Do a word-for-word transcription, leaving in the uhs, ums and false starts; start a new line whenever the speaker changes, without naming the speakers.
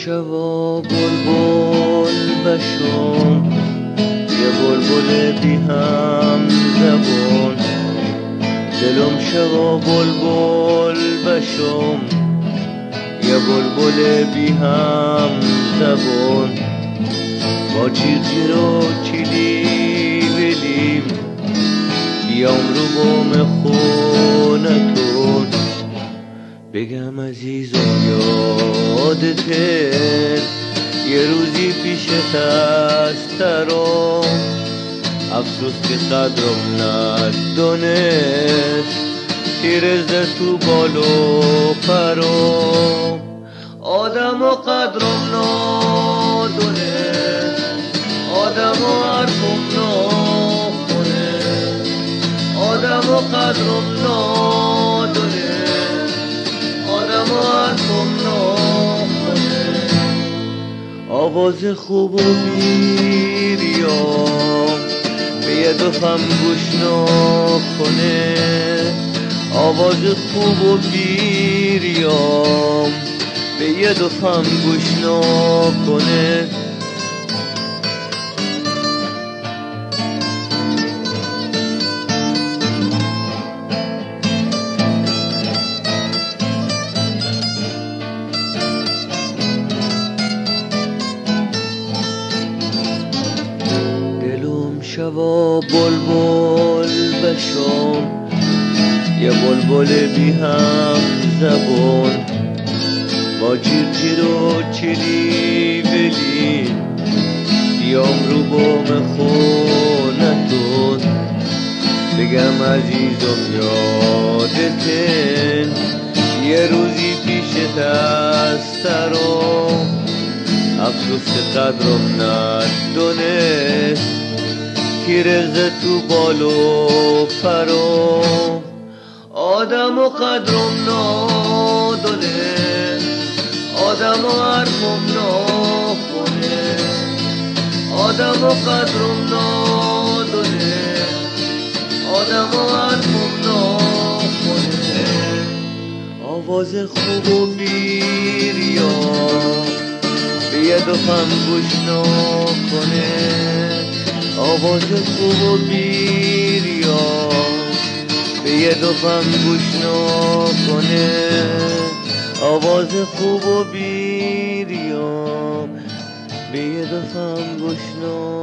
شوا بلبل بشم، یه بلبل بی هم زبون. دلم شوا بلبل بشم، یه بلبل بی هم زبون. با جیر جیر و چیلی بلیم، بیام رو بام خونتون. بگم عزیزم یادته یه روزی پیشت از ترم، افسوس که قدرم ندانست، تیرزده تو بال و پرم. آدم و قدرم ندانست، آدم و حرفم نخونه. آدم و قدرم ندانست، آدم و حرفم نخونه. آواز خوب و بیریام به یه دفم گوش نکنه. آواز خوب و بیریام به یه دفم گوش نکنه. شوا بلبل بشم، یه بلبل بی هم زبون. با جیر جیر و چلی بلی، بیام رو بام خونتون. بگم عزیزم یادته یه روزی پیشت از ترم، افسوس که قدرم ندانست، تیرزده تو بال و پرم. آدم و قدرم ندانست، آدم و حرفم نخونه. آدم و قدرم ندانست، آدم و حرفم نخونه. آواز خوب و بیریام به یه دفم گوش نکنه. آواز خوب و بیریام به یه دفم گوش نکنه. آواز خوب و بیریام به یه دفم گوش نکنه.